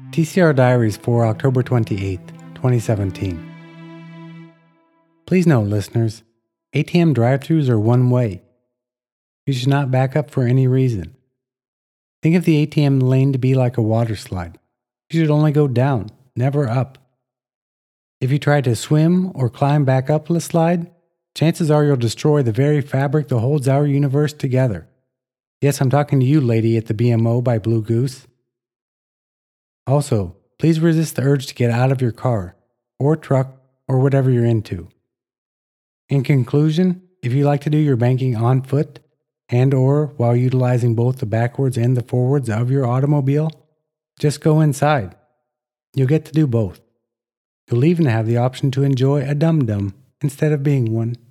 TCR Diaries for October 28th, 2017. Please note, listeners, ATM drive-thrus are one way. You should not back up for any reason. Think of the ATM lane to be like a water slide. You should only go down, never up. If you try to swim or climb back up the slide, chances are you'll destroy the very fabric that holds our universe together. Yes, I'm talking to you, lady at the BMO by Blue Goose. Also, please resist the urge to get out of your car, or truck, or whatever you're into. In conclusion, if you like to do your banking on foot, and or while utilizing both the backwards and the forwards of your automobile, just go inside. You'll get to do both. You'll even have the option to enjoy a dum-dum instead of being one.